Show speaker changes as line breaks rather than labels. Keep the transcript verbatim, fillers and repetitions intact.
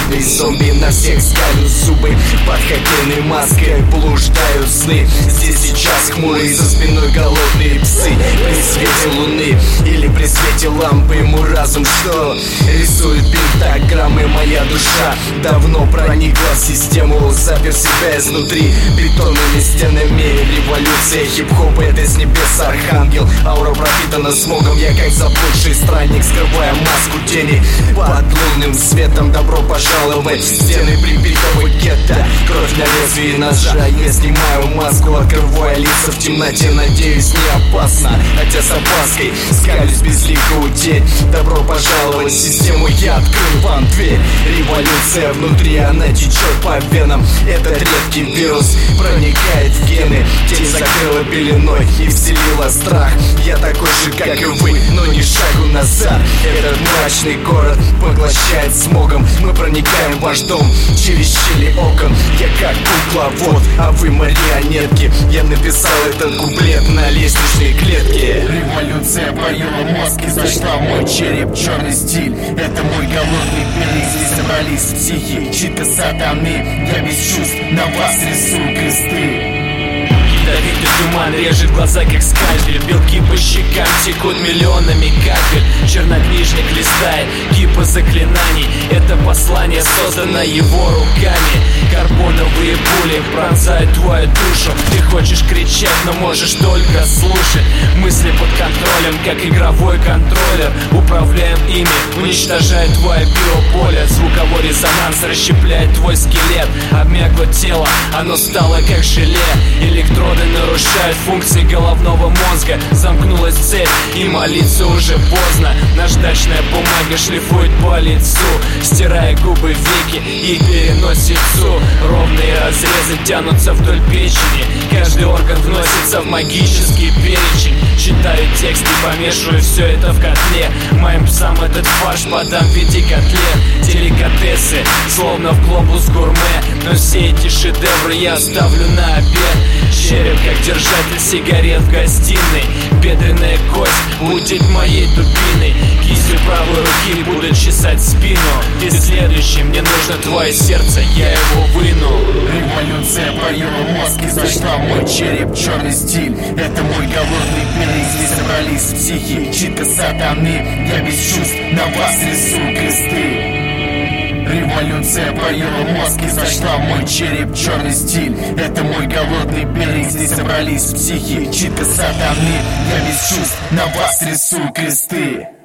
Голодный зомби на всех скалю зубы. Под хоккейной маской блуждают сны. Здесь сейчас хмурые, за спиной голодные псы. При свете луны или при свете лампы ему разум что? Рисует пентаграммы. Моя душа давно проникла в систему, запер себя изнутри бетонными стенами. Революция хип-хоп — это с небес архангел. Аура пропитана смогом, я как заблудший странник, скрывая маску тени под лунным светом. Добро пожаловать в стены прибитого гетто. Кровь на лезвии ножа, я снимаю маску, открывая лица в темноте. Надеюсь, не опасно, хотя с опаской скалюсь безлико у тень. Добро пожаловать в систему, я открыл вам дверь. Революция внутри, она течет по венам. Этот редкий вирус проникает в гены. Тень закрыла пеленой и вселила страх. Я такой же, как и вы, но ни шагу назад. Этот мрачный город поглощает смогом. Мы проникаем в ваш дом через щели окон. Я как кукловод, а вы марионетки. Я написал этот куплет на лестничной клетке.
Революция поела мозг и зашла в мой череп. Черный стиль, это мой голодный берег. Здесь собрались психи, читы сатаны. Я без чувств на вас рисую кресты.
Ядовитый туман режет глаза, как скальпель. Белки по щекам текут миллионами капель. Чернокнижник листает кипы заклинаний. Это послание создано его руками. Карбоновые пули пронзают твою душу. Ты хочешь кричать, но можешь только слушать. Мысли под контролем, как игровой контроллер. Управляем ими, уничтожает твое биополе. Звуковой резонанс расщепляет твой скелет. Обмякло тело, оно стало как желе. Электроды нарушают функции головного мозга. Замкнулась цепь, и молиться уже поздно. Наждачная бумага шлифует по лицу, стирая губы, веки и переносицу. Ровные разрезы тянутся вдоль печени. Каждый орган вносится в магический перечень. Читаю текст и помешиваю все это в котле. Моим псам этот фарш подам в виде котлет. Деликатесы, словно в глобус гурме. Но все эти шедевры я оставлю на обед. Череп, как держатель сигарет в гостиной. Бедренная кость будет моей дубиной. Кистью правой руки буду чесать спину. Ты следующий, мне нужно твое сердце, я его выну.
Революция поела мозг и зашла в мой череп. Черный стиль, это мой голодный берег. Здесь собрались психи, читы сатаны. Я без чувств на вас рисую кресты. Революция поела мозг и зашла в мой череп. Черный стиль, это мой голодный берег. Здесь собрались психи, читы сатаны. Я без чувств на вас рисую кресты.